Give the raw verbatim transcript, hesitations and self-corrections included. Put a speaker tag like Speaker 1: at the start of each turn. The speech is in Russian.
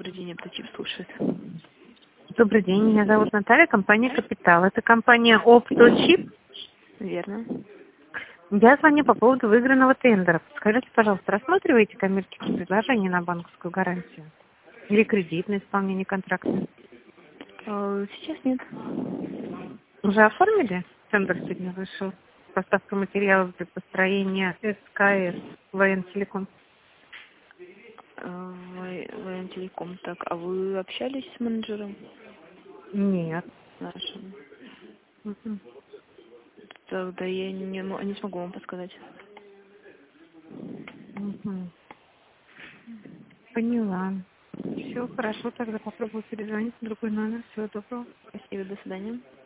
Speaker 1: Добрый день, Авточип слушает.
Speaker 2: Добрый день, меня зовут Наталья, компания «Капитал». Это компания «Опточип».
Speaker 1: Верно.
Speaker 2: Я звоню по поводу выигранного тендера. Скажите, пожалуйста, рассматриваете коммерческие предложения на банковскую гарантию? Или кредитное исполнение контракта?
Speaker 1: А, Сейчас нет.
Speaker 2: Уже оформили? Тендер сегодня вышел. Поставка материалов для построения СКС Воентелеком.
Speaker 1: А, Вы- Воентелеком. Так, а вы общались с менеджером
Speaker 2: Нет.
Speaker 1: нашим?
Speaker 2: Мгм.
Speaker 1: Тогда я не, мо- не смогу вам подсказать.
Speaker 2: Мгм. Поняла. Все, хорошо, тогда попробую перезвонить на другой номер. Всего доброго.
Speaker 1: Спасибо, до свидания.